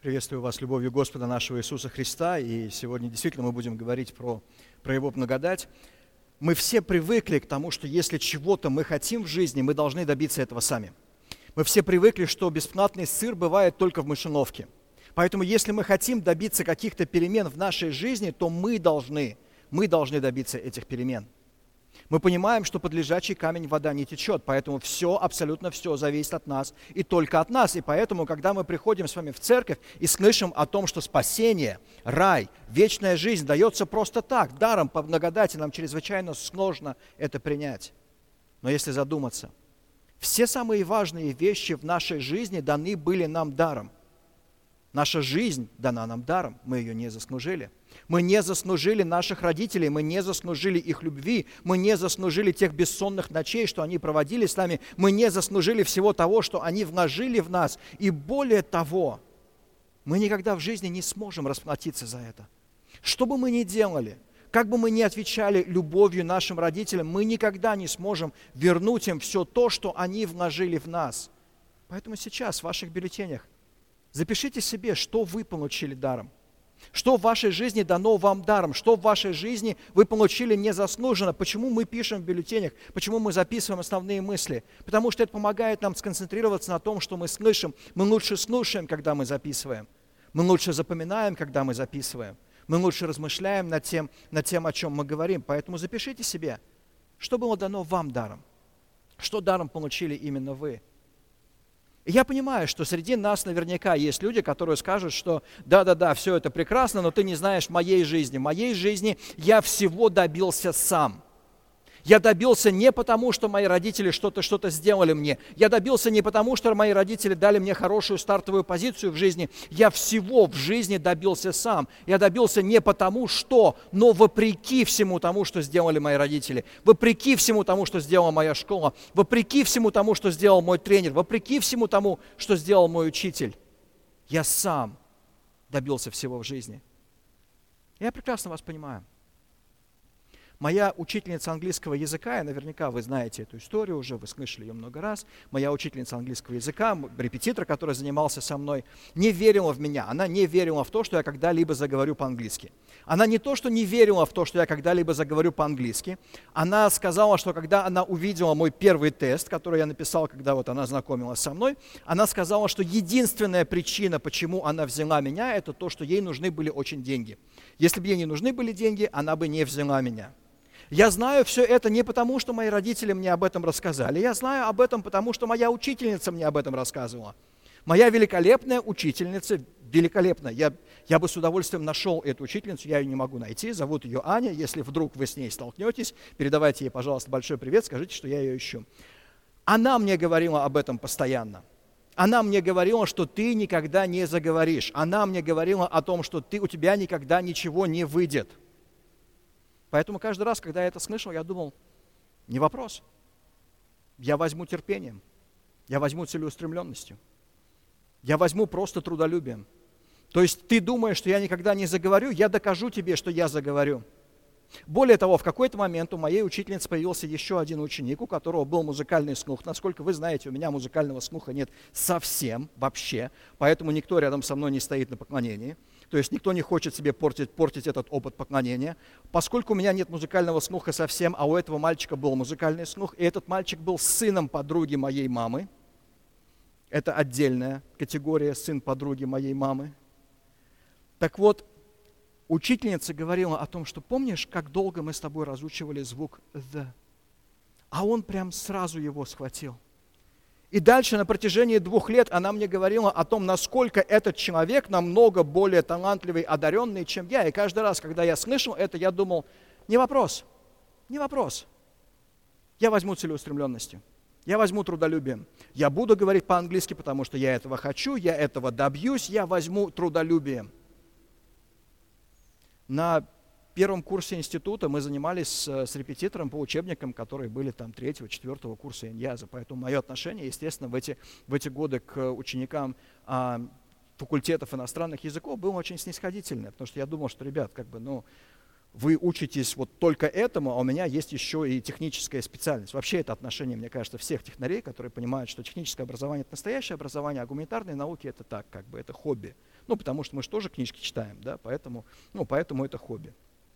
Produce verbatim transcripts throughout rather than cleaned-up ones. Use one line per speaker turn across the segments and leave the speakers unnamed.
Приветствую вас любовью Господа нашего Иисуса Христа, и сегодня действительно мы будем говорить про, про Его благодать. Мы все привыкли к тому, что если чего-то мы хотим в жизни, мы должны добиться этого сами. Мы все привыкли, что бесплатный сыр бывает только в мышеловке. Поэтому если мы хотим добиться каких-то перемен в нашей жизни, то мы должны, мы должны добиться этих перемен. Мы понимаем, что под лежачий камень вода не течет, поэтому все, абсолютно все зависит от нас и только от нас. И поэтому, когда мы приходим с вами в церковь и слышим о том, что спасение, рай, вечная жизнь дается просто так, даром, по благодати, нам чрезвычайно сложно это принять. Но если задуматься, все самые важные вещи в нашей жизни даны были нам даром. Наша жизнь дана нам даром, мы ее не заслужили. Мы не заслужили наших родителей, мы не заслужили их любви, мы не заслужили тех бессонных ночей, что они проводили с нами, мы не заслужили всего того, что они вложили в нас. И более того, мы никогда в жизни не сможем расплатиться за это. Что бы мы ни делали, как бы мы ни отвечали любовью нашим родителям, мы никогда не сможем вернуть им все то, что они вложили в нас. Поэтому сейчас в ваших бюллетенях запишите себе, что вы получили даром. Что в вашей жизни дано вам даром, что в вашей жизни вы получили незаслуженно. Почему мы пишем в бюллетенях, почему мы записываем основные мысли? Потому что это помогает нам сконцентрироваться на том, что мы слышим. Мы лучше слушаем, когда мы записываем. Мы лучше запоминаем, когда мы записываем. Мы лучше размышляем над тем, над тем, о чем мы говорим. Поэтому запишите себе, что было дано вам даром. Что даром получили именно вы. И я понимаю, что среди нас наверняка есть люди, которые скажут, что да-да-да, все это прекрасно, но ты не знаешь моей жизни. В моей жизни я всего добился сам. Я добился не потому, что мои родители что-то, что-то сделали мне. Я добился не потому, что мои родители дали мне хорошую стартовую позицию в жизни. Я всего в жизни добился сам. Я добился не потому, что, но вопреки всему тому, что сделали мои родители. Вопреки всему тому, что сделала моя школа. Вопреки всему тому, что сделал мой тренер. Вопреки всему тому, что сделал мой учитель. Я сам добился всего в жизни. Я прекрасно вас понимаю. Моя учительница английского языка, и наверняка вы знаете эту историю уже, вы слышали ее много раз, моя учительница английского языка, репетитор, который занимался со мной, не верила в меня. Она не верила в то, что я когда-либо заговорю по-английски. Она не то, что не верила в то, что я когда-либо заговорю по-английски. Она сказала, что когда она увидела мой первый тест, который я написал, когда вот она знакомилась со мной, она сказала, что единственная причина, почему она взяла меня, это то, что ей нужны были очень деньги. Если бы ей не нужны были деньги, она бы не взяла меня. Я знаю все это не потому, что мои родители мне об этом рассказали. Я знаю об этом, потому что моя учительница мне об этом рассказывала. Моя великолепная учительница, великолепная. Я, я бы с удовольствием нашел эту учительницу, я ее не могу найти. Зовут ее Аня. Если вдруг вы с ней столкнетесь, передавайте ей, пожалуйста, большой привет, скажите, что я ее ищу. Она мне говорила об этом постоянно. Она мне говорила, что ты никогда не заговоришь. Она мне говорила о том, что ты, у тебя никогда ничего не выйдет. Поэтому каждый раз, когда я это слышал, я думал, не вопрос. Я возьму терпением, я возьму целеустремленностью, я возьму просто трудолюбием. То есть ты думаешь, что я никогда не заговорю, я докажу тебе, что я заговорю. Более того, в какой-то момент у моей учительницы появился еще один ученик, у которого был музыкальный слух. Насколько вы знаете, у меня музыкального слуха нет совсем, вообще, поэтому никто рядом со мной не стоит на поклонении. То есть никто не хочет себе портить, портить этот опыт поклонения. Поскольку у меня нет музыкального слуха совсем, а у этого мальчика был музыкальный слух, и этот мальчик был сыном подруги моей мамы. Это отдельная категория, сын подруги моей мамы. Так вот, учительница говорила о том, что помнишь, как долго мы с тобой разучивали звук «the», а он прям сразу его схватил. И дальше на протяжении двух лет она мне говорила о том, насколько этот человек намного более талантливый, одаренный, чем я. И каждый раз, когда я слышал это, я думал, не вопрос, не вопрос. Я возьму целеустремленностью, я возьму трудолюбием. Я буду говорить по-английски, потому что я этого хочу, я этого добьюсь, я возьму трудолюбием. На первом курсе института мы занимались с, с репетитором по учебникам, которые были там третьего, четвертого курса иньяза. Поэтому мое отношение, естественно, в эти, в эти годы к ученикам а, факультетов иностранных языков было очень снисходительное. Потому что я думал, что, ребят, как бы, ну, вы учитесь вот только этому, а у меня есть еще и техническая специальность. Вообще это отношение, мне кажется, всех технарей, которые понимают, что техническое образование – это настоящее образование, а гуманитарные науки – это так, как бы, это хобби. Ну, потому что мы же тоже книжки читаем, да, поэтому, ну, поэтому это хобби.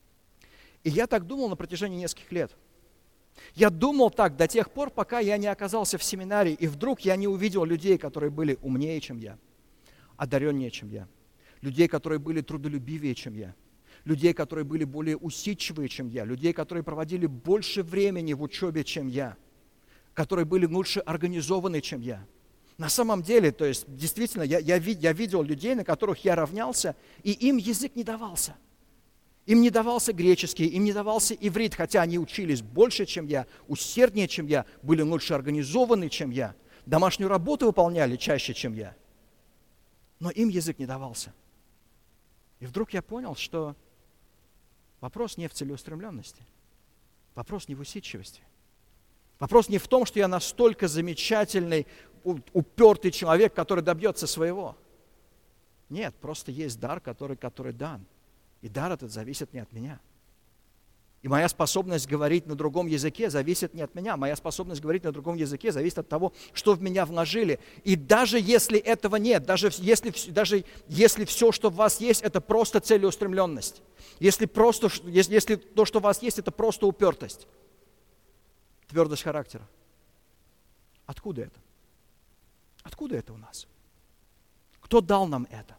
И я так думал на протяжении нескольких лет. Я думал так до тех пор, пока я не оказался в семинарии, и вдруг я не увидел людей, которые были умнее, чем я, одареннее, чем я, людей, которые были трудолюбивее, чем я, людей, которые были более усидчивые, чем я, людей, которые проводили больше времени в учебе, чем я, которые были лучше организованы, чем я. На самом деле, то есть, действительно, я, я, я видел людей, на которых я равнялся, и им язык не давался. Им не давался греческий, им не давался иврит, хотя они учились больше, чем я, усерднее, чем я, были лучше организованы, чем я, домашнюю работу выполняли чаще, чем я. Но им язык не давался. И вдруг я понял, что вопрос не в целеустремленности, вопрос не в усидчивости. Вопрос не в том, что я настолько замечательный, упертый человек, который добьется своего. Нет, просто есть дар, который, который дан. И дар этот зависит не от меня. И моя способность говорить на другом языке зависит не от меня. Моя способность говорить на другом языке зависит от того, что в меня вложили. И даже если этого нет, даже если, даже если все, что в вас есть, это просто целеустремленность, если, просто, если, если то, что у вас есть, это просто упертость, твердость характера, откуда это? Откуда это у нас? Кто дал нам это?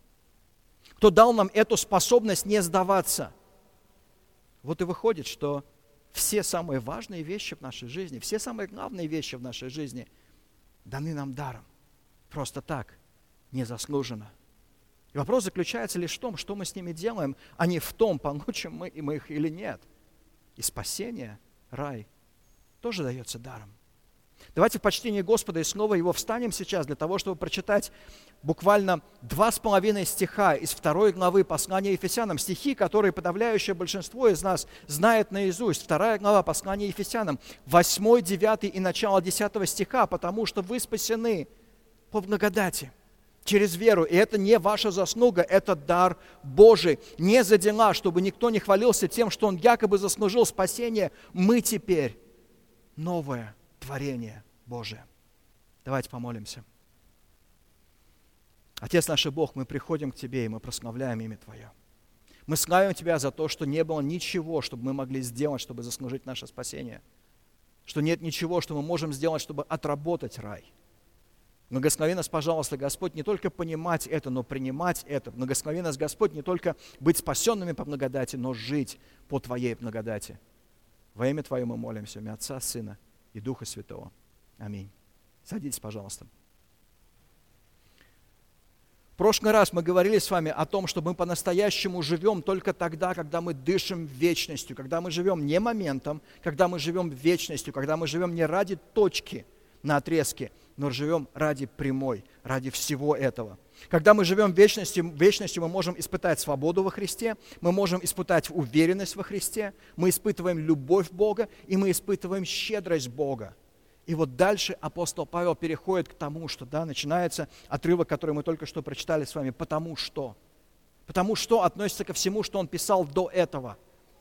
Кто дал нам эту способность не сдаваться? Вот и выходит, что все самые важные вещи в нашей жизни, все самые главные вещи в нашей жизни даны нам даром. Просто так, незаслуженно. И вопрос заключается лишь в том, что мы с ними делаем, а не в том, получим мы им их или нет. И спасение, рай, тоже дается даром. Давайте в почтении Господа и снова Его встанем сейчас для того, чтобы прочитать буквально два с половиной стиха из второй главы послания Ефесянам. Стихи, которые подавляющее большинство из нас знает наизусть. Вторая глава послания Ефесянам, восьмой, девятый и начало десятого стиха. «Потому что вы спасены по благодати, через веру, и это не ваша заслуга, это дар Божий, не за дела, чтобы никто не хвалился тем, что он якобы заслужил спасение. Мы теперь новое творение Божие». Давайте помолимся. Отец наш и Бог, мы приходим к Тебе, и мы прославляем имя Твое. Мы славим Тебя за то, что не было ничего, чтобы мы могли сделать, чтобы заслужить наше спасение. Что нет ничего, что мы можем сделать, чтобы отработать рай. Благослови нас, пожалуйста, Господь, не только понимать это, но принимать это. Благослови нас, Господь, не только быть спасенными по благодати, но жить по Твоей благодати. Во имя Твое мы молимся, в имя Отца, Сына и Духа Святого. Аминь. Садитесь, пожалуйста. В прошлый раз мы говорили с вами о том, что мы по-настоящему живем только тогда, когда мы дышим вечностью, когда мы живем не моментом, когда мы живем вечностью, когда мы живем не ради точки на отрезке, но живем ради прямой, ради всего этого. Когда мы живем вечностью, вечностью, мы можем испытать свободу во Христе, мы можем испытать уверенность во Христе, мы испытываем любовь Бога, и мы испытываем щедрость Бога. И вот дальше апостол Павел переходит к тому, что да, начинается отрывок, который мы только что прочитали с вами, «потому что». Потому что относится ко всему, что он писал до этого.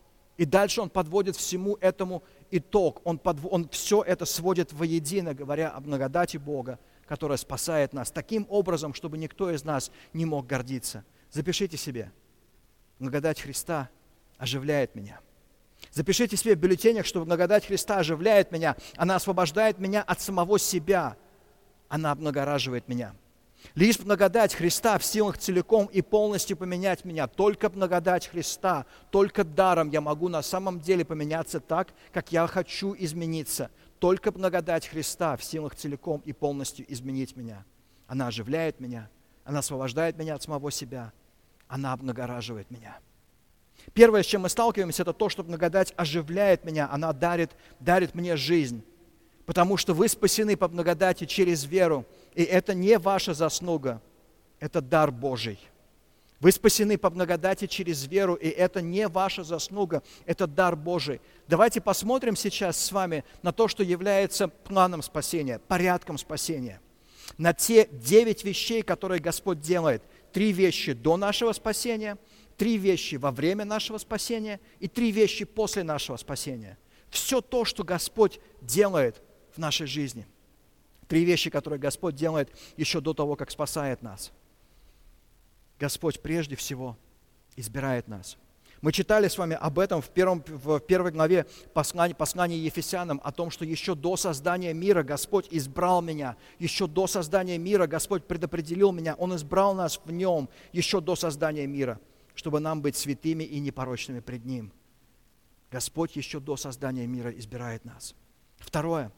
И дальше он подводит всему этому итог. Он, подв... он все это сводит воедино, говоря о благодати Бога, которая спасает нас таким образом, чтобы никто из нас не мог гордиться. Запишите себе. Благодать Христа оживляет меня. Запишите себе в бюллетенях, что благодать Христа оживляет меня. Она освобождает меня от самого себя. Она облагораживает меня. Лишь благодать Христа в силах целиком и полностью поменять меня. Только благодать Христа, только даром я могу на самом деле поменяться так, как я хочу измениться. Только благодать Христа в силах целиком и полностью изменить меня. Она оживляет меня, она освобождает меня от самого себя, она облагораживает меня. Первое, с чем мы сталкиваемся, это то, что благодать оживляет меня, она дарит, дарит мне жизнь. Потому что вы спасены по благодати через веру, и это не ваша заслуга, это дар Божий. Вы спасены по благодати через веру, и это не ваша заслуга, это дар Божий. Давайте посмотрим сейчас с вами на то, что является планом спасения, порядком спасения. На те девять вещей, которые Господь делает. Три вещи до нашего спасения, три вещи во время нашего спасения и три вещи после нашего спасения. Все то, что Господь делает в нашей жизни. Три вещи, которые Господь делает еще до того, как спасает нас. Господь прежде всего избирает нас. Мы читали с вами об этом в, первом, в первой главе послания, послания Ефесянам, о том, что еще до создания мира Господь избрал меня, еще до создания мира Господь предопределил меня, Он избрал нас в Нем еще до создания мира, чтобы нам быть святыми и непорочными пред Ним. Господь еще до создания мира избирает нас. Второе.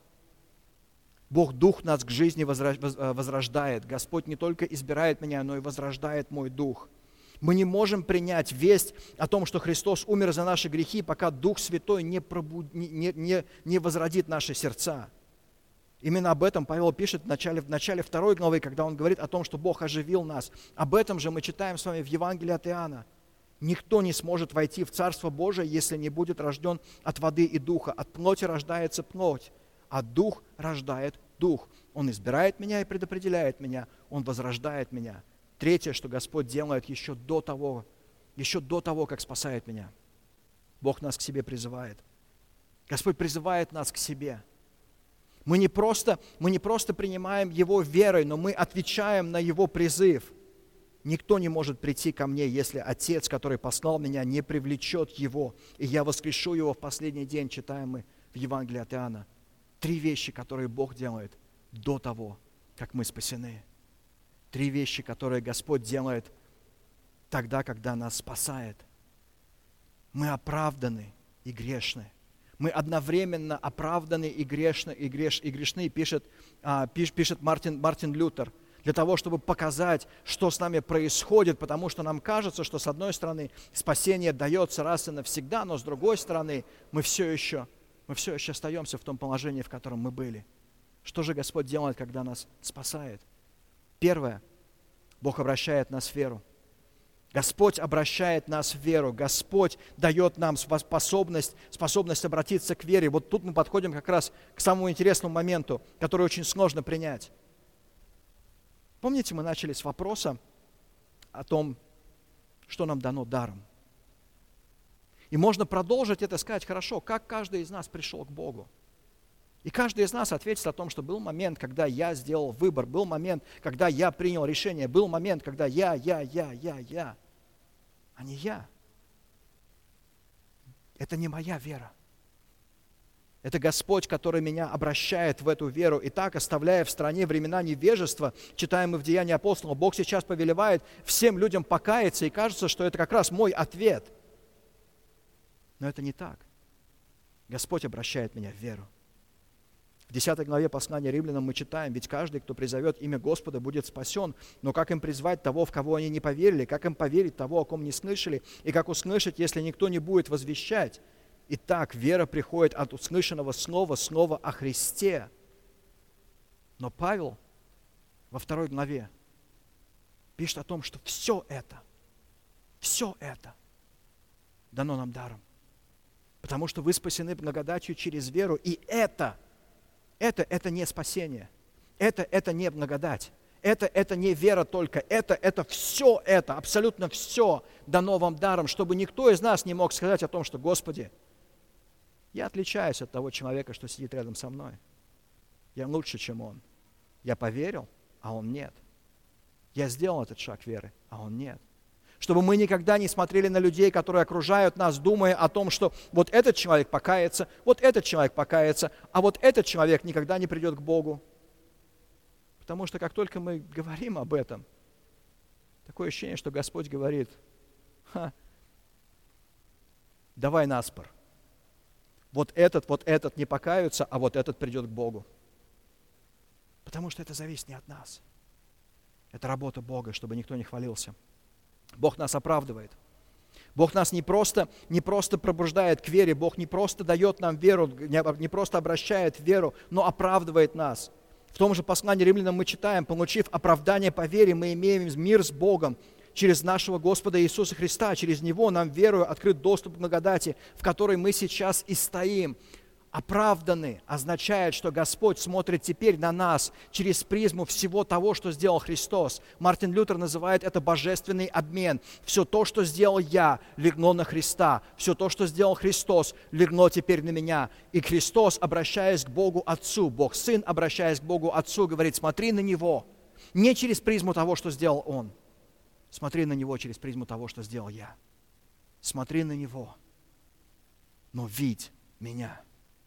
Бог Дух нас к жизни возрождает. Господь не только избирает меня, но и возрождает мой дух. Мы не можем принять весть о том, что Христос умер за наши грехи, пока Дух Святой не, пробуд... не, не, не возродит наши сердца. Именно об этом Павел пишет в начале, в начале второй главы, когда он говорит о том, что Бог оживил нас. Об этом же мы читаем с вами в Евангелии от Иоанна. Никто не сможет войти в Царство Божие, если не будет рожден от воды и духа. От плоти рождается плоть, а дух рождает дух. Он избирает меня и предопределяет меня. Он возрождает меня. Третье, что Господь делает еще до того, еще до того, как спасает меня. Бог нас к себе призывает. Господь призывает нас к себе. Мы не просто, мы не просто принимаем Его верой, но мы отвечаем на Его призыв. Никто не может прийти ко мне, если Отец, который послал меня, не привлечет Его, и я воскрешу Его в последний день, читаем мы в Евангелии от Иоанна. Три вещи, которые Бог делает до того, как мы спасены. Три вещи, которые Господь делает тогда, когда нас спасает. Мы оправданы и грешны. Мы одновременно оправданы и грешны, и, греш, и грешны, пишет, а, пиш, пишет Мартин, Мартин Лютер, для того, чтобы показать, что с нами происходит, потому что нам кажется, что с одной стороны спасение дается раз и навсегда, но с другой стороны мы все еще, мы все еще остаемся в том положении, в котором мы были. Что же Господь делает, когда нас спасает? Первое. Бог обращает нас в веру. Господь обращает нас в веру. Господь дает нам способность, способность обратиться к вере. Вот тут мы подходим как раз к самому интересному моменту, который очень сложно принять. Помните, мы начали с вопроса о том, что нам дано даром. И можно продолжить это, сказать, хорошо, как каждый из нас пришел к Богу. И каждый из нас ответит о том, что был момент, когда я сделал выбор, был момент, когда я принял решение, был момент, когда я, я, я, я, я, а не я. Это не моя вера. Это Господь, который меня обращает в эту веру. И так, оставляя в стране времена невежества, читаем мы в Деянии апостолов, Бог сейчас повелевает всем людям покаяться, и кажется, что это как раз мой ответ. Но это не так. Господь обращает меня в веру. В десятой главе послания Римлянам мы читаем, ведь каждый, кто призовет имя Господа, будет спасен. Но как им призвать того, в кого они не поверили? Как им поверить того, о ком не слышали? И как услышать, если никто не будет возвещать? Итак, вера приходит от услышанного слова, слова о Христе. Но Павел во второй главе пишет о том, что все это, все это дано нам даром. Потому что вы спасены благодатью через веру, и это, это, это не спасение, это, это не благодать, это, это не вера только, это, это все это, абсолютно все дано вам даром, чтобы никто из нас не мог сказать о том, что, Господи, я отличаюсь от того человека, что сидит рядом со мной. Я лучше, чем он. Я поверил, а он нет. Я сделал этот шаг веры, а он нет. Чтобы мы никогда не смотрели на людей, которые окружают нас, думая о том, что вот этот человек покается, вот этот человек покается, а вот этот человек никогда не придет к Богу. Потому что как только мы говорим об этом, такое ощущение, что Господь говорит, ха, давай наспор. Вот этот, вот этот не покаются, а вот этот придет к Богу. Потому что это зависит не от нас. Это работа Бога, чтобы никто не хвалился. Бог нас оправдывает. Бог нас не просто, не просто пробуждает к вере, Бог не просто дает нам веру, не просто обращает в веру, но оправдывает нас. В том же послании Римлянам мы читаем, получив оправдание по вере, мы имеем мир с Богом через нашего Господа Иисуса Христа. Через Него нам, верою, открыт доступ к благодати, в которой мы сейчас и стоим. Оправданы означает, что Господь смотрит теперь на нас через призму всего того, что сделал Христос. Мартин Лютер называет это божественный обмен. Все то, что сделал я, легло на Христа. Все то, что сделал Христос, легло теперь на меня. И Христос, обращаясь к Богу Отцу, Бог Сын, обращаясь к Богу Отцу, говорит, смотри на Него. Не через призму того, что сделал Он, Смотри на Него через призму того, что сделал я. Смотри на Него, но видь меня.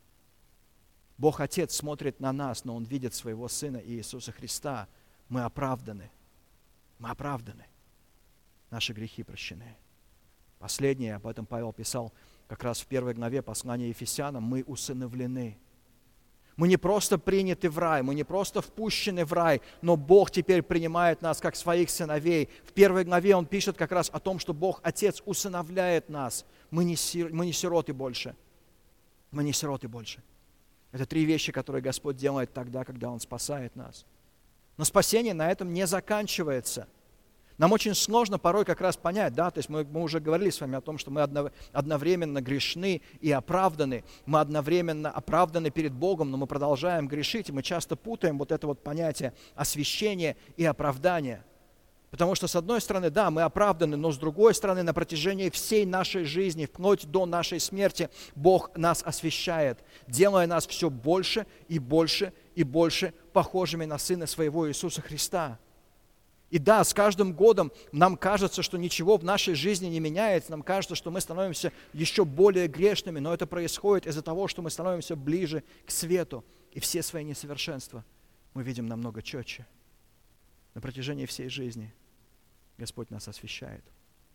Бог Отец смотрит на нас, но Он видит своего Сына Иисуса Христа. Мы оправданы. Мы оправданы. Наши грехи прощены. Последнее, об этом Павел писал как раз в первой главе послания Ефесянам, мы усыновлены. Мы не просто приняты в рай, мы не просто впущены в рай, но Бог теперь принимает нас как своих сыновей. В первой главе Он пишет как раз о том, что Бог Отец усыновляет нас. Мы не, сир, мы не сироты больше. Мы не сироты больше. Это три вещи, которые Господь делает тогда, когда Он спасает нас. Но спасение на этом не заканчивается. Нам очень сложно порой как раз понять, да, то есть мы, мы уже говорили с вами о том, что мы одновременно грешны и оправданы. Мы одновременно оправданы перед Богом, но мы продолжаем грешить, и мы часто путаем вот это вот понятие освящения и оправдания. Потому что, с одной стороны, да, мы оправданы, но с другой стороны, на протяжении всей нашей жизни, вплоть до нашей смерти, Бог нас освящает, делая нас все больше и больше и больше похожими на Сына Своего Иисуса Христа. И да, с каждым годом нам кажется, что ничего в нашей жизни не меняется, нам кажется, что мы становимся еще более грешными, но это происходит из-за того, что мы становимся ближе к свету, и все свои несовершенства мы видим намного четче. На протяжении всей жизни Господь нас освящает.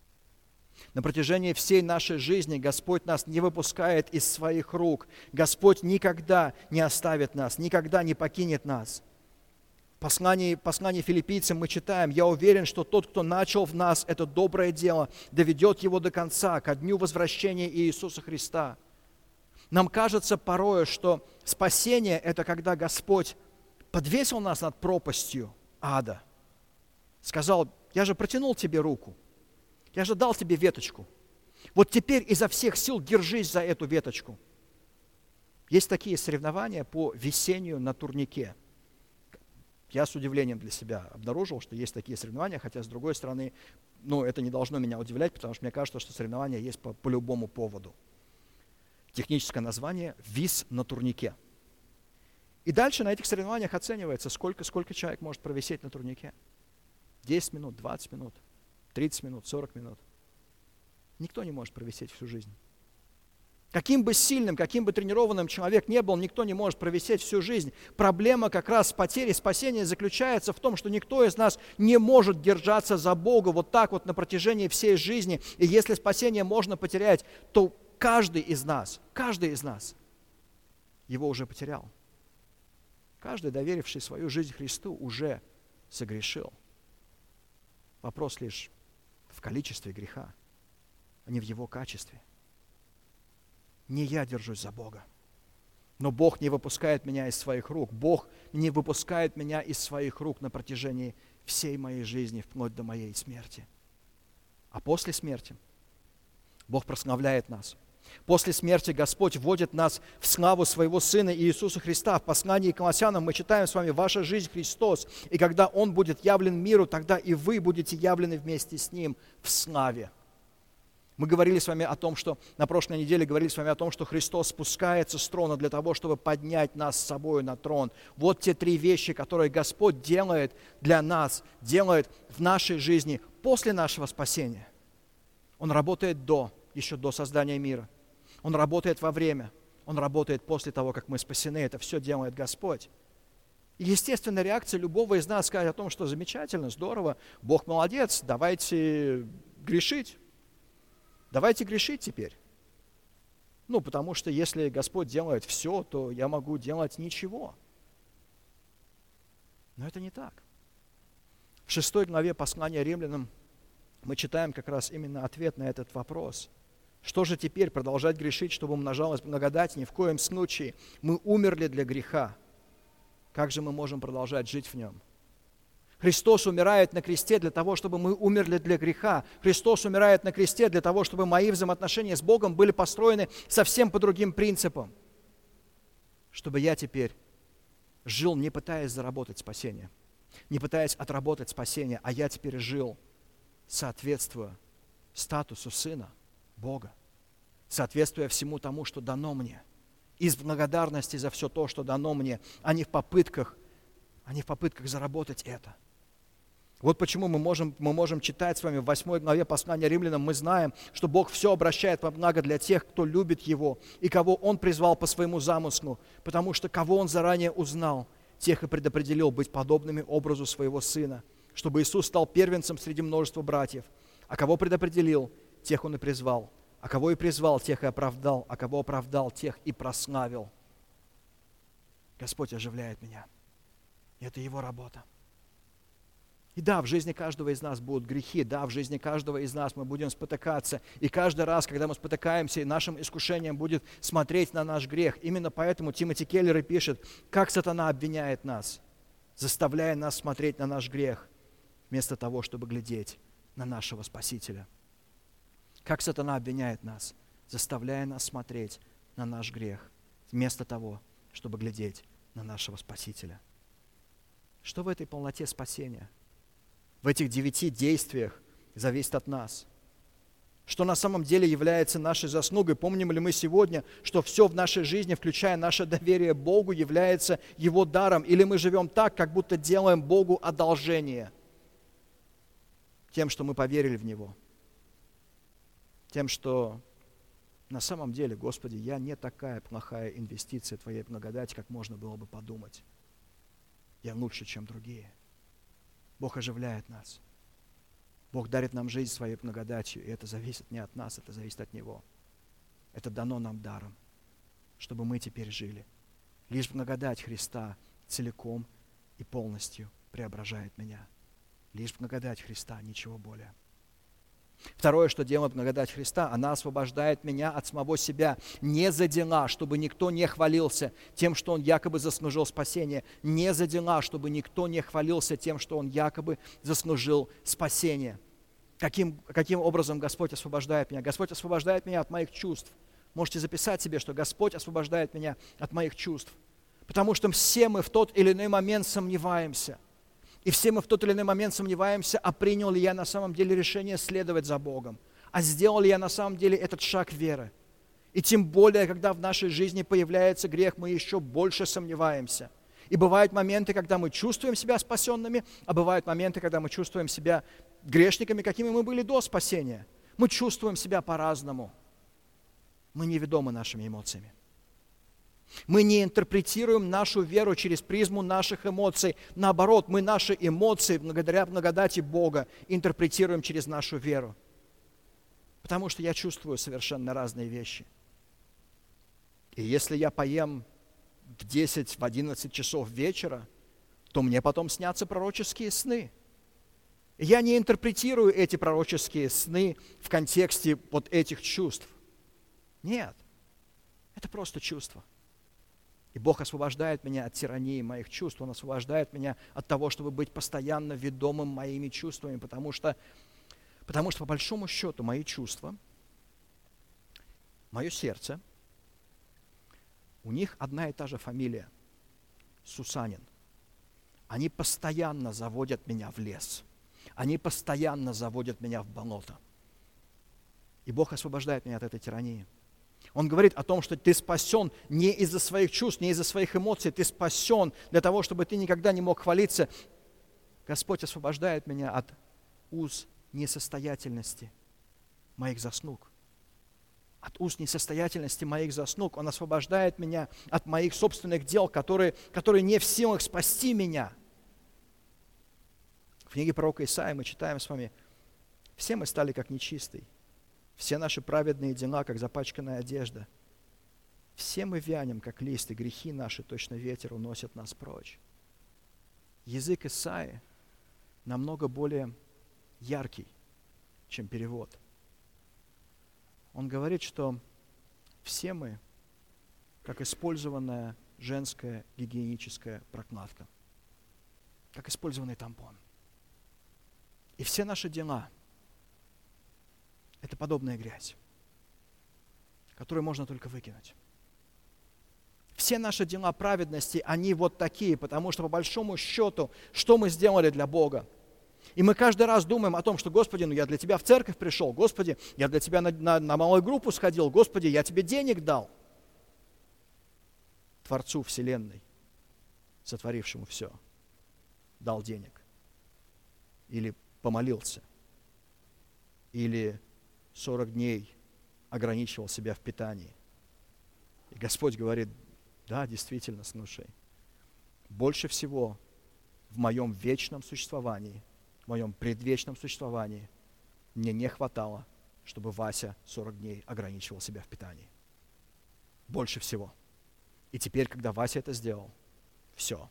На протяжении всей нашей жизни Господь нас не выпускает из своих рук. Господь никогда не оставит нас, никогда не покинет нас. В послании, послании филиппийцам мы читаем: «Я уверен, что тот, кто начал в нас это доброе дело, доведет его до конца, ко дню возвращения Иисуса Христа». Нам кажется порою, что спасение – это когда Господь подвесил нас над пропастью ада, сказал: «Я же протянул тебе руку, я же дал тебе веточку. Вот теперь изо всех сил держись за эту веточку». Есть такие соревнования по висению на турнике. Я с удивлением для себя обнаружил, что есть такие соревнования, хотя, с другой стороны, ну, это не должно меня удивлять, потому что мне кажется, что соревнования есть по, по любому поводу. Техническое название – вис на турнике. И дальше на этих соревнованиях оценивается, сколько, сколько человек может провисеть на турнике. десять минут, двадцать минут, тридцать минут, сорок минут. Никто не может провисеть всю жизнь. Каким бы сильным, каким бы тренированным человек не был, никто не может провисеть всю жизнь. Проблема как раз потери спасения заключается в том, что никто из нас не может держаться за Бога вот так вот на протяжении всей жизни. И если спасение можно потерять, то каждый из нас, каждый из нас его уже потерял. Каждый, доверивший свою жизнь Христу, уже согрешил. Вопрос лишь в количестве греха, а не в его качестве. Не я держусь за Бога, но Бог не выпускает меня из своих рук. Бог не выпускает меня из своих рук на протяжении всей моей жизни, вплоть до моей смерти. А после смерти Бог прославляет нас. После смерти Господь вводит нас в славу Своего Сына Иисуса Христа. В послании к Колоссянам мы читаем с вами: «Ваша жизнь Христос, и когда Он будет явлен миру, тогда и вы будете явлены вместе с Ним в славе». Мы говорили с вами о том, что на прошлой неделе говорили с вами о том, что Христос спускается с трона для того, чтобы поднять нас с собой на трон. Вот те три вещи, которые Господь делает для нас, делает в нашей жизни после нашего спасения. Он работает до, еще до создания мира. Он работает во время. Он работает после того, как мы спасены. Это все делает Господь. И естественная реакция любого из нас сказать о том, что замечательно, здорово, Бог молодец, давайте грешить. Давайте грешить теперь. Ну, потому что если Господь делает все, то я могу делать ничего. Но это не так. В шестой главе послания Римлянам мы читаем как раз именно ответ на этот вопрос. Что же теперь, продолжать грешить, чтобы умножалась благодать? Ни в коем случае. Мы умерли для греха. Как же мы можем продолжать жить в нем? Христос умирает на кресте для того, чтобы мы умерли для греха. Христос умирает на кресте для того, чтобы мои взаимоотношения с Богом были построены совсем по другим принципам. Чтобы я теперь жил, не пытаясь заработать спасение, не пытаясь отработать спасение, а я теперь жил, соответствуя статусу Сына Бога, соответствуя всему тому, что дано мне, из благодарности за все то, что дано мне, а не в попытках, а не в попытках заработать это. Вот почему мы можем, мы можем читать с вами в восьмой главе послания Римлянам, мы знаем, что Бог все обращает во благо для тех, кто любит Его, и кого Он призвал по своему замыслу, потому что кого Он заранее узнал, тех и предопределил быть подобными образу Своего Сына, чтобы Иисус стал первенцем среди множества братьев. А кого предопределил, тех Он и призвал. А кого и призвал, тех и оправдал. А кого оправдал, тех и прославил. Господь оживляет меня. И это Его работа. И да, в жизни каждого из нас будут грехи, да, в жизни каждого из нас мы будем спотыкаться. И каждый раз, когда мы спотыкаемся, нашим искушением будет смотреть на наш грех. Именно поэтому Тимоти Келлер и пишет, как сатана обвиняет нас, заставляя нас смотреть на наш грех, вместо того, чтобы глядеть на нашего Спасителя. Как сатана обвиняет нас, заставляя нас смотреть на наш грех, вместо того, чтобы глядеть на нашего Спасителя. Что в этой полноте спасения? В этих девяти действиях зависит от нас. Что на самом деле является нашей заслугой? Помним ли мы сегодня, что все в нашей жизни, включая наше доверие Богу, является Его даром? Или мы живем так, как будто делаем Богу одолжение тем, что мы поверили в Него? Тем, что на самом деле, Господи, я не такая плохая инвестиция Твоей благодати, как можно было бы подумать. Я лучше, чем другие. Бог оживляет нас. Бог дарит нам жизнь Своей благодатью, и это зависит не от нас, это зависит от Него. Это дано нам даром, чтобы мы теперь жили. Лишь благодать Христа целиком и полностью преображает меня. Лишь благодать Христа, ничего более. Второе, что делает благодать Христа, она освобождает меня от самого себя, не за дела, чтобы никто не хвалился тем, что он якобы заслужил спасение, не за дела, чтобы никто не хвалился тем, что он якобы заслужил спасение. Каким, каким образом Господь освобождает меня? Господь освобождает меня от моих чувств. Можете записать себе, что Господь освобождает меня от моих чувств, потому что все мы в тот или иной момент сомневаемся. И все мы в тот или иной момент сомневаемся, а принял ли я на самом деле решение следовать за Богом, а сделал ли я на самом деле этот шаг веры. И тем более, когда в нашей жизни появляется грех, мы еще больше сомневаемся. И бывают моменты, когда мы чувствуем себя спасенными, а бывают моменты, когда мы чувствуем себя грешниками, какими мы были до спасения. Мы чувствуем себя по-разному. Мы неведомы нашими эмоциями. Мы не интерпретируем нашу веру через призму наших эмоций. Наоборот, мы наши эмоции, благодаря благодати Бога, интерпретируем через нашу веру. Потому что я чувствую совершенно разные вещи. И если я поем в десять, в одиннадцать часов вечера, то мне потом снятся пророческие сны. И я не интерпретирую эти пророческие сны в контексте вот этих чувств. Нет, это просто чувства. И Бог освобождает меня от тирании моих чувств. Он освобождает меня от того, чтобы быть постоянно ведомым моими чувствами, потому что, потому что по большому счету мои чувства, мое сердце, у них одна и та же фамилия – Сусанин. Они постоянно заводят меня в лес. Они постоянно заводят меня в болото. И Бог освобождает меня от этой тирании. Он говорит о том, что ты спасен не из-за своих чувств, не из-за своих эмоций, ты спасен для того, чтобы ты никогда не мог хвалиться. Господь освобождает меня от уз несостоятельности моих заслуг. От уз несостоятельности моих заслуг. Он освобождает меня от моих собственных дел, которые, которые не в силах спасти меня. В книге пророка Исаии мы читаем с вами: «Все мы стали как нечистый, все наши праведные дела, как запачканная одежда. Все мы вянем, как лист, и грехи наши, точно ветер, уносят нас прочь». Язык Исаии намного более яркий, чем перевод. Он говорит, что все мы, как использованная женская гигиеническая прокладка, как использованный тампон. И все наши дела – это подобная грязь, которую можно только выкинуть. Все наши дела праведности, они вот такие, потому что по большому счету, что мы сделали для Бога? И мы каждый раз думаем о том, что, Господи, ну я для Тебя в церковь пришел, Господи, я для Тебя на, на, на малую группу сходил, Господи, я Тебе денег дал. Творцу Вселенной, сотворившему все, дал денег. или помолился, или сорок дней ограничивал себя в питании. И Господь говорит: да, действительно, слушай, больше всего в моем вечном существовании, в моем предвечном существовании мне не хватало, чтобы Вася сорок дней ограничивал себя в питании. Больше всего. И теперь, когда Вася это сделал, все.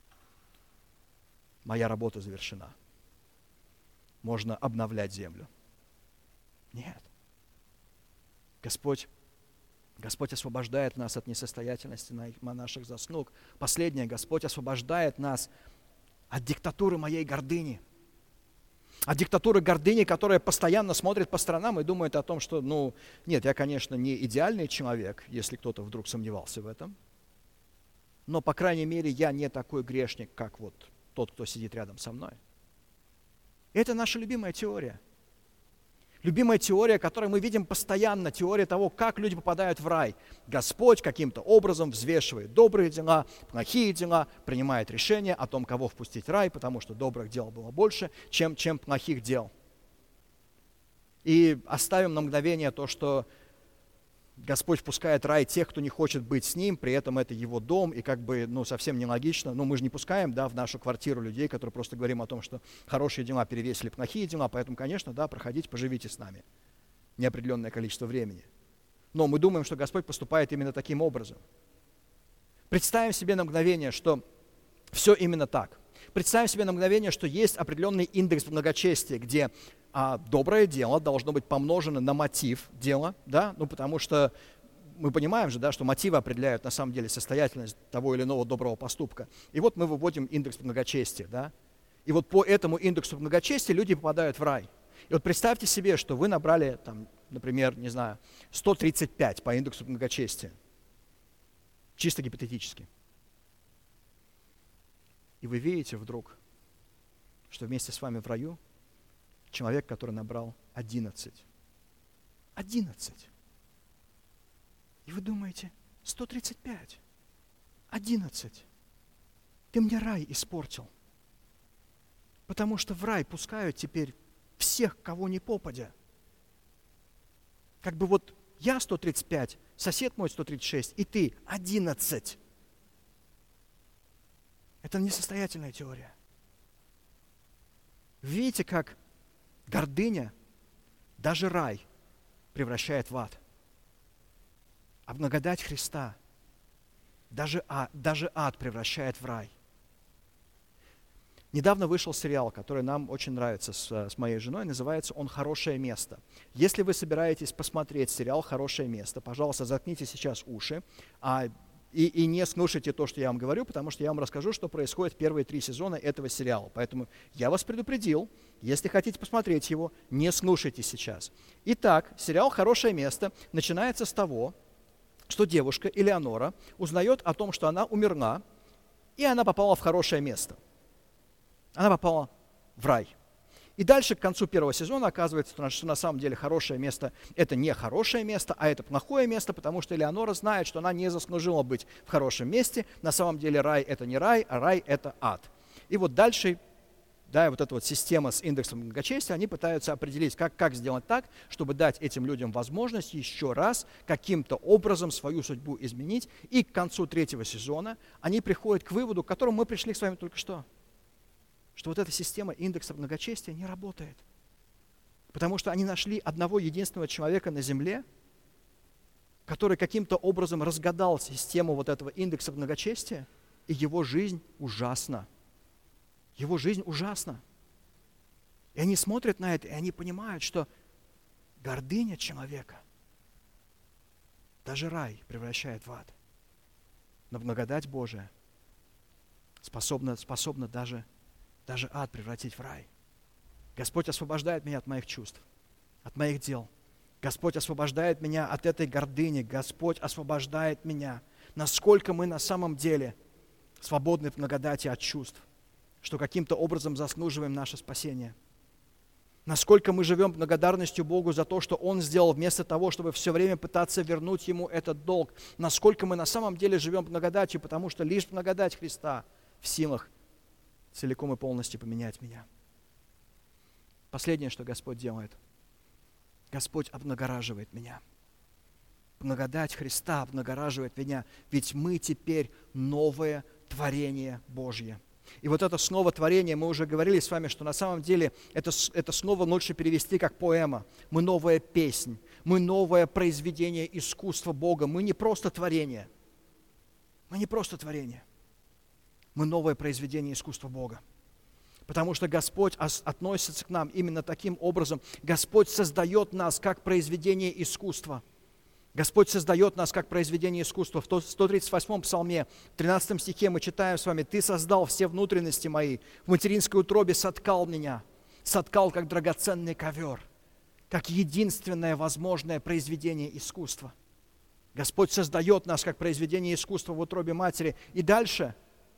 Моя работа завершена. Можно обновлять землю. Нет. Господь, Господь освобождает нас от несостоятельности наших заслуг. Последнее, Господь освобождает нас от диктатуры моей гордыни. От диктатуры гордыни, которая постоянно смотрит по сторонам и думает о том, что, ну, нет, я, конечно, не идеальный человек, если кто-то вдруг сомневался в этом, но, по крайней мере, я не такой грешник, как вот тот, кто сидит рядом со мной. Это наша любимая теория. Любимая теория, которую мы видим постоянно, теория того, как люди попадают в рай. Господь каким-то образом взвешивает добрые дела, плохие дела, принимает решение о том, кого впустить в рай, потому что добрых дел было больше, чем, чем плохих дел. И оставим на мгновение то, что Господь впускает в рай тех, кто не хочет быть с Ним, при этом это Его дом, и как бы, ну, совсем нелогично. Ну, мы же не пускаем, да, в нашу квартиру людей, которые просто говорим о том, что хорошие дела перевесили плохие дела, поэтому, конечно, да, проходите, поживите с нами неопределенное количество времени. Но мы думаем, что Господь поступает именно таким образом. Представим себе на мгновение, что все именно так. Представим себе на мгновение, что есть определенный индекс благочестия, где а, доброе дело должно быть помножено на мотив дела, да, ну потому что мы понимаем же, да, что мотивы определяют на самом деле состоятельность того или иного доброго поступка. И вот мы выводим индекс благочестия, да, и вот по этому индексу благочестия люди попадают в рай. И вот представьте себе, что вы набрали, там, например, не знаю, сто тридцать пять по индексу благочестия, чисто гипотетически. И вы видите вдруг, что вместе с вами в раю человек, который набрал одиннадцать. одиннадцать. И вы думаете, сто тридцать пять, одиннадцать. Ты мне рай испортил. Потому что в рай пускают теперь всех, кого ни попадя. Как бы вот я сто тридцать пять, сосед мой сто тридцать шесть, и ты одиннадцать. Это несостоятельная теория. Видите, как гордыня даже рай превращает в ад. А благодать Христа даже ад, даже ад превращает в рай. Недавно вышел сериал, который нам очень нравится с, с моей женой, называется он «Хорошее место». Если вы собираетесь посмотреть сериал «Хорошее место», пожалуйста, заткните сейчас уши, а И, и не слушайте то, что я вам говорю, потому что я вам расскажу, что происходит в первые три сезона этого сериала. Поэтому я вас предупредил, если хотите посмотреть его, не слушайте сейчас. Итак, сериал «Хорошее место» начинается с того, что девушка Элеонора узнает о том, что она умерла, и она попала в хорошее место. Она попала в рай. И дальше, к концу первого сезона, оказывается, что на самом деле хорошее место – это не хорошее место, а это плохое место, потому что Элеонора знает, что она не заслужила быть в хорошем месте. На самом деле рай – это не рай, а рай – это ад. И вот дальше, да, вот эта вот система с индексом благочестия, они пытаются определить, как, как сделать так, чтобы дать этим людям возможность еще раз каким-то образом свою судьбу изменить. И к концу третьего сезона они приходят к выводу, к которому мы пришли с вами только что. Что вот эта система индекса благочестия не работает. Потому что они нашли одного единственного человека на земле, который каким-то образом разгадал систему вот этого индекса благочестия, и его жизнь ужасна. Его жизнь ужасна. И они смотрят на это, и они понимают, что гордыня человека даже рай превращает в ад. Но благодать Божия способна, способна даже даже ад превратить в рай. Господь освобождает меня от моих чувств, от моих дел. Господь освобождает меня от этой гордыни. Господь освобождает меня. Насколько мы на самом деле свободны в благодати от чувств, что каким-то образом заслуживаем наше спасение. Насколько мы живем благодарностью Богу за то, что Он сделал, вместо того, чтобы все время пытаться вернуть Ему этот долг. Насколько мы на самом деле живем благодатью, потому что лишь благодать Христа в силах целиком и полностью поменять меня. Последнее, что Господь делает. Господь обнагораживает меня. Благодать Христа обнагораживает меня, ведь мы теперь новое творение Божье. И вот это снова творение, мы уже говорили с вами, что на самом деле это, это снова лучше перевести как поэма. Мы новая песнь, мы новое произведение искусства Бога. Мы не просто творение. Мы не просто творение. Мы новое произведение искусства Бога. Потому что Господь относится к нам именно таким образом. Господь создает нас как произведение искусства. Господь создает нас как произведение искусства. В сто тридцать восьмом псалме, в тринадцатом стихе мы читаем с вами: «Ты создал все внутренности мои, в материнской утробе соткал меня, соткал как драгоценный ковер, как единственное возможное произведение искусства». Господь создает нас как произведение искусства в утробе матери. И дальше,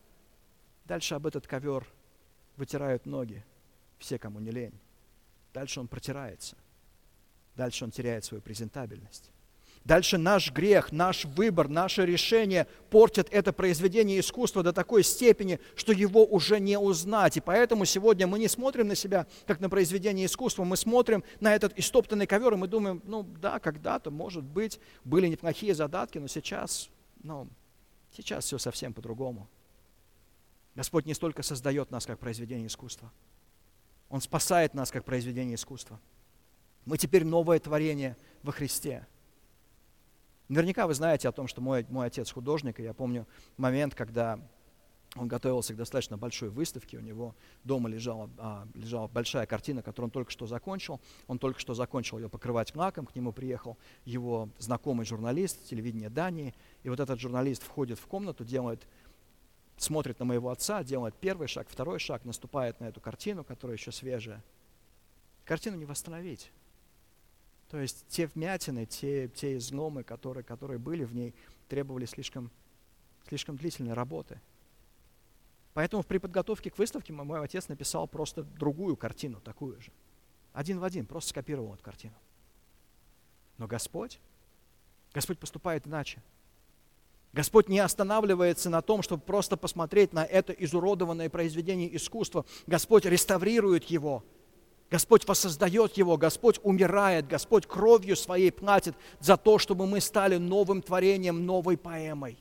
дальше об этот ковер вытирают ноги все, кому не лень. Дальше он протирается. Дальше он теряет свою презентабельность. Дальше наш грех, наш выбор, наше решение портят это произведение искусства до такой степени, что его уже не узнать. И поэтому сегодня мы не смотрим на себя как на произведение искусства, мы смотрим на этот истоптанный ковер, и мы думаем, ну да, когда-то, может быть, были неплохие задатки, но сейчас, ну, сейчас все совсем по-другому. Господь не столько создает нас как произведение искусства, Он спасает нас как произведение искусства. Мы теперь новое творение во Христе. Наверняка вы знаете о том, что мой, мой отец художник, и я помню момент, когда он готовился к достаточно большой выставке, у него дома лежала, а, лежала большая картина, которую он только что закончил. Он только что закончил ее покрывать лаком, к нему приехал его знакомый журналист телевидения Дании, и вот этот журналист входит в комнату, делает, смотрит на моего отца, делает первый шаг, второй шаг, наступает на эту картину, которая еще свежая. Картину не восстановить. То есть те вмятины, те, те изломы, которые, которые были в ней, требовали слишком, слишком длительной работы. Поэтому при подготовке к выставке мой отец написал просто другую картину, такую же. Один в один, просто скопировал эту картину. Но Господь, Господь поступает иначе. Господь не останавливается на том, чтобы просто посмотреть на это изуродованное произведение искусства. Господь реставрирует его. Господь воссоздает его, Господь умирает, Господь кровью своей платит за то, чтобы мы стали новым творением, новой поэмой.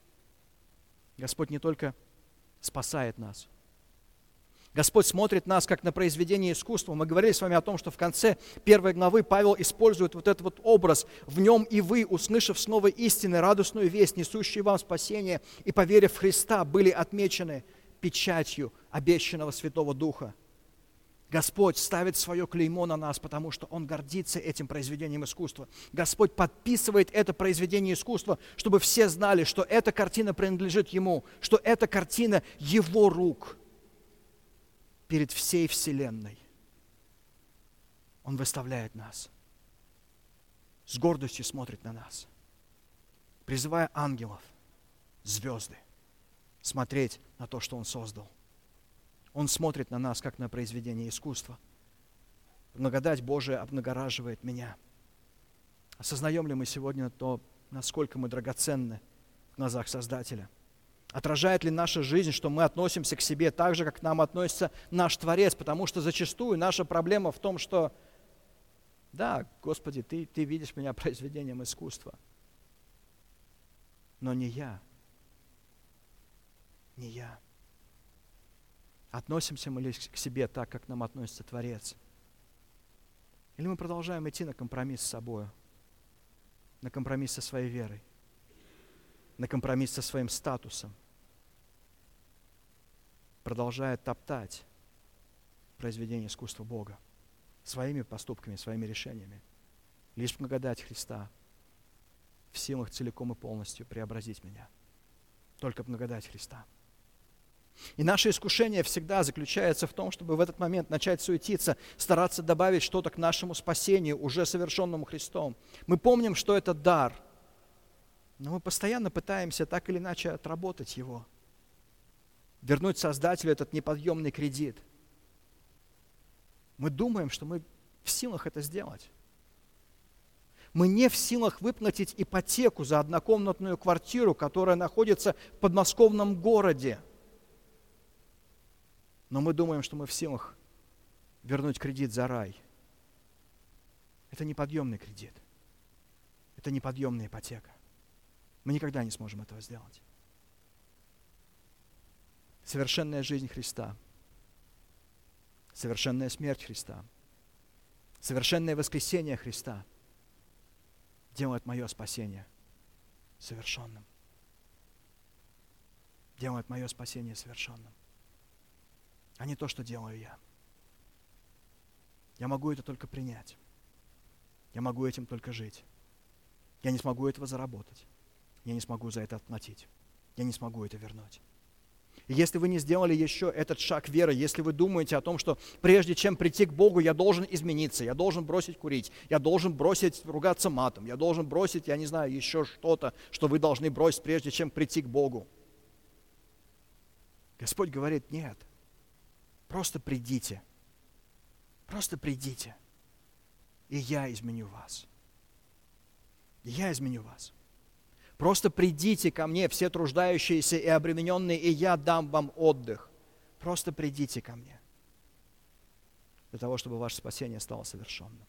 Господь не только спасает нас. Господь смотрит нас как на произведение искусства. Мы говорили с вами о том, что в конце первой главы Павел использует вот этот вот образ. В нем и вы, услышав снова истины, радостную весть, несущую вам спасение, и поверив в Христа, были отмечены печатью обещанного Святого Духа. Господь ставит свое клеймо на нас, потому что Он гордится этим произведением искусства. Господь подписывает это произведение искусства, чтобы все знали, что эта картина принадлежит Ему, что эта картина Его рук перед всей вселенной. Он выставляет нас, с гордостью смотрит на нас, призывая ангелов, звезды, смотреть на то, что Он создал. Он смотрит на нас, как на произведение искусства. Благодать Божия обнагораживает меня. Осознаем ли мы сегодня то, насколько мы драгоценны в глазах Создателя? Отражает ли наша жизнь, что мы относимся к себе так же, как к нам относится наш Творец? Потому что зачастую наша проблема в том, что, да, Господи, Ты, ты видишь меня произведением искусства, но не я, не я. Относимся мы ли к себе так, как к нам относится Творец? Или мы продолжаем идти на компромисс с собой, на компромисс со своей верой, на компромисс со своим статусом, продолжая топтать произведение искусства Бога своими поступками, своими решениями? Лишь благодать Христа в силах целиком и полностью преобразить меня. Только благодать Христа. И наше искушение всегда заключается в том, чтобы в этот момент начать суетиться, стараться добавить что-то к нашему спасению, уже совершенному Христом. Мы помним, что это дар, но мы постоянно пытаемся так или иначе отработать его, вернуть Создателю этот неподъемный кредит. Мы думаем, что мы в силах это сделать. Мы не в силах выплатить ипотеку за однокомнатную квартиру, которая находится в подмосковном городе. Но мы думаем, что мы в силах вернуть кредит за рай. Это неподъемный кредит. Это неподъемная ипотека. Мы никогда не сможем этого сделать. Совершенная жизнь Христа, совершенная смерть Христа, совершенное воскресение Христа делает мое спасение совершенным. Делает мое спасение совершенным. А не то, что делаю я. Я могу это только принять. Я могу этим только жить. Я не смогу этого заработать. Я не смогу за это отплатить. Я не смогу это вернуть. И если вы не сделали еще этот шаг веры, если вы думаете о том, что прежде чем прийти к Богу, я должен измениться, я должен бросить курить, я должен бросить ругаться матом, я должен бросить, я не знаю, еще что-то, что вы должны бросить, прежде чем прийти к Богу. Господь говорит, нет, просто придите, просто придите, и я изменю вас. И я изменю вас. Просто придите ко мне, все труждающиеся и обремененные, и я дам вам отдых. Просто придите ко мне, для того, чтобы ваше спасение стало совершенным.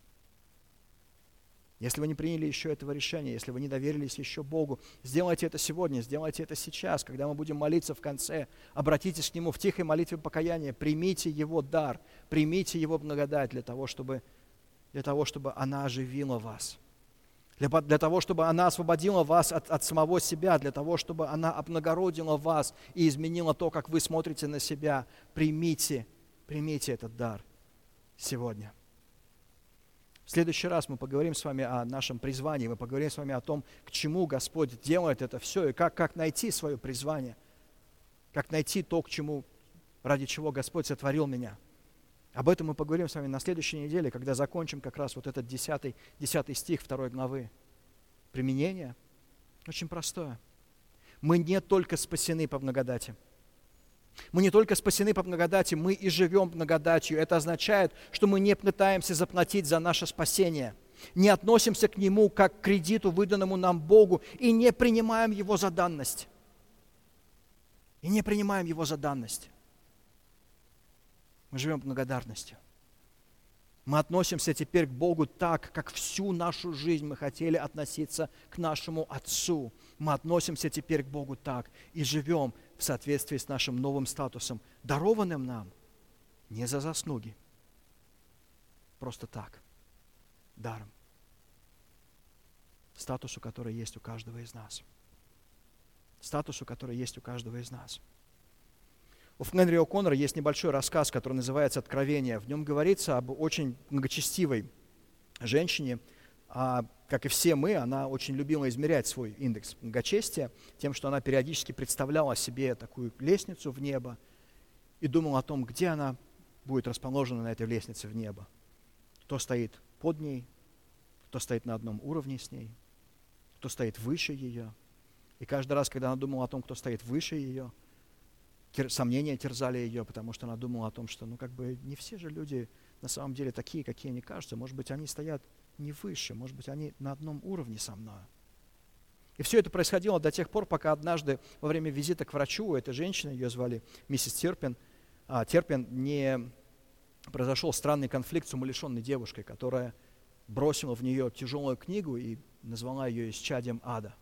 Если вы не приняли еще этого решения, если вы не доверились еще Богу, сделайте это сегодня, сделайте это сейчас, когда мы будем молиться в конце. Обратитесь к Нему в тихой молитве покаяния, примите Его дар, примите Его благодать для того, чтобы, для того, чтобы она оживила вас. Для, для того, чтобы она освободила вас от, от самого себя, для того, чтобы она обнагородила вас и изменила то, как вы смотрите на себя. Примите, примите этот дар сегодня. В следующий раз мы поговорим с вами о нашем призвании, мы поговорим с вами о том, к чему Господь делает это все, и как, как найти свое призвание, как найти то, к чему, ради чего Господь сотворил меня. Об этом мы поговорим с вами на следующей неделе, когда закончим как раз вот этот десятый, десятый стих второй главы. Применение очень простое. Мы не только спасены по благодати. Мы не только спасены по благодати, мы и живем благодатью. Это означает, что мы не пытаемся заплатить за наше спасение, не относимся к нему как к кредиту, выданному нам Богу, и не принимаем его за данность. И не принимаем его за данность. Мы живем благодарностью. Мы относимся теперь к Богу так, как всю нашу жизнь мы хотели относиться к нашему Отцу. Мы относимся теперь к Богу так и живем в соответствии с нашим новым статусом, дарованным нам не за заслуги, просто так, даром. Статусу, который есть у каждого из нас. Статусу, который есть у каждого из нас. У Фленри О'Коннора есть небольшой рассказ, который называется «Откровение». В нем говорится об очень многочестивой женщине. А, как и все мы, она очень любила измерять свой индекс многочестия тем, что она периодически представляла себе такую лестницу в небо и думала о том, где она будет расположена на этой лестнице в небо. Кто стоит под ней, кто стоит на одном уровне с ней, кто стоит выше ее. И каждый раз, когда она думала о том, кто стоит выше ее, сомнения терзали ее, потому что она думала о том, что ну как бы не все же люди на самом деле такие, какие они кажутся. Может быть, они стоят не выше, может быть, они на одном уровне со мной. И все это происходило до тех пор, пока однажды во время визита к врачу у этой женщины, ее звали миссис Терпин, а, Терпин, не произошел странный конфликт с умалишенной девушкой, которая бросила в нее тяжелую книгу и назвала ее исчадием ада.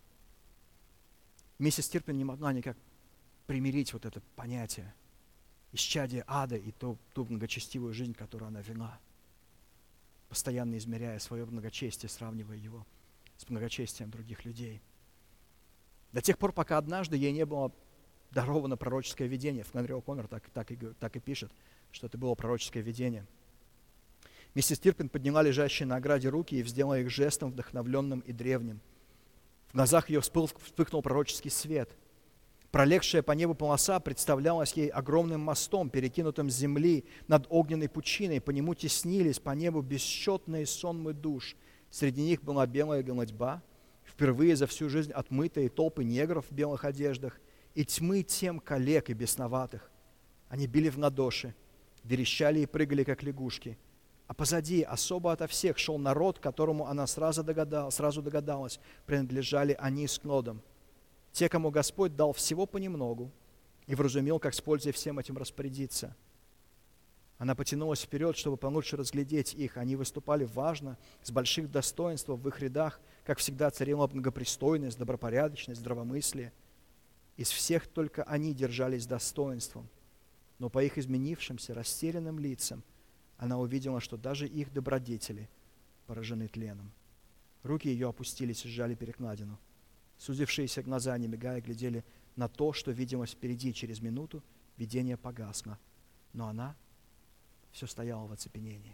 Миссис Терпин не могла никак примирить вот это понятие исчадия ада и ту, ту благочестивую жизнь, которую она вела, постоянно измеряя свое благочестие, сравнивая его с благочестием других людей. До тех пор, пока однажды ей не было даровано пророческое видение. Фленри О'Коннор так, так, и, так и пишет, что это было пророческое видение. Миссис Терпин подняла лежащие на ограде руки и сделала их жестом, вдохновленным и древним. В глазах ее вспыхнул пророческий свет. Пролегшая по небу полоса представлялась ей огромным мостом, перекинутым с земли над огненной пучиной. По нему теснились по небу бесчетные сонмы душ. Среди них была белая голодьба, впервые за всю жизнь отмытые толпы негров в белых одеждах, и тьмы тем коллег и бесноватых. Они били в ладоши, верещали и прыгали, как лягушки. А позади, особо ото всех, шел народ, которому она сразу догадалась, сразу догадалась, принадлежали они с Клодом. Те, кому Господь дал всего понемногу и вразумел, как с пользой всем этим распорядиться. Она потянулась вперед, чтобы получше разглядеть их. Они выступали важно, с больших достоинств в их рядах. Как всегда, царила благопристойность, добропорядочность, здравомыслие. Из всех только они держались достоинством. Но по их изменившимся, растерянным лицам она увидела, что даже их добродетели поражены тленом. Руки ее опустились и сжали перекладину. Сузившиеся глаза, не мигая, глядели на то, что виделось впереди. Через минуту видение погасло, но она все стояла в оцепенении.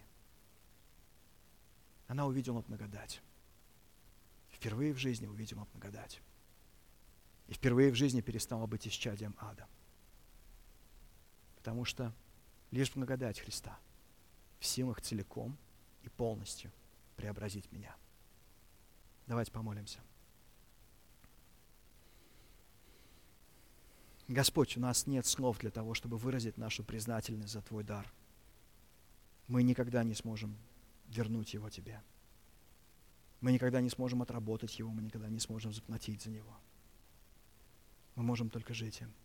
Она увидела благодать. Впервые в жизни увидела благодать. И впервые в жизни перестала быть исчадием ада. Потому что лишь благодать Христа в силах целиком и полностью преобразить меня. Давайте помолимся. Господь, у нас нет слов для того, чтобы выразить нашу признательность за Твой дар. Мы никогда не сможем вернуть его Тебе. Мы никогда не сможем отработать его, мы никогда не сможем заплатить за него. Мы можем только жить им.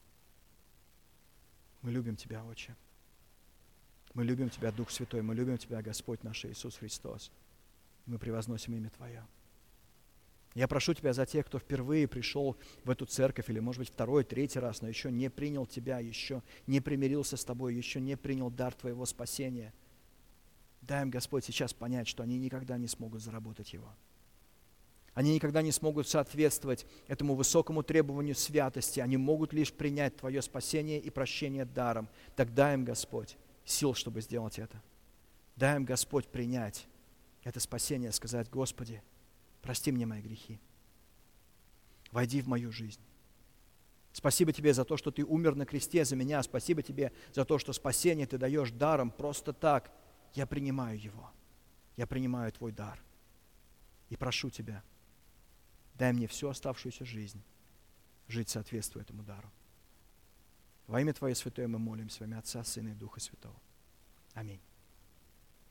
Мы любим Тебя, Отче. Мы любим Тебя, Дух Святой. Мы любим Тебя, Господь наш Иисус Христос. Мы превозносим имя Твое. Я прошу Тебя за тех, кто впервые пришел в эту церковь, или, может быть, второй, третий раз, но еще не принял Тебя, еще не примирился с Тобой, еще не принял дар Твоего спасения. Дай им, Господь, сейчас понять, что они никогда не смогут заработать его. Они никогда не смогут соответствовать этому высокому требованию святости. Они могут лишь принять Твое спасение и прощение даром. Так дай им, Господь, сил, чтобы сделать это. Дай им, Господь, принять это спасение, сказать: Господи, прости мне мои грехи. Войди в мою жизнь. Спасибо Тебе за то, что Ты умер на кресте за меня. Спасибо Тебе за то, что спасение Ты даешь даром просто так. Я принимаю его. Я принимаю Твой дар. И прошу Тебя, дай мне всю оставшуюся жизнь жить соответствуя этому дару. Во имя Твое святое мы молимся, во имя Отца, Сына и Духа Святого. Аминь.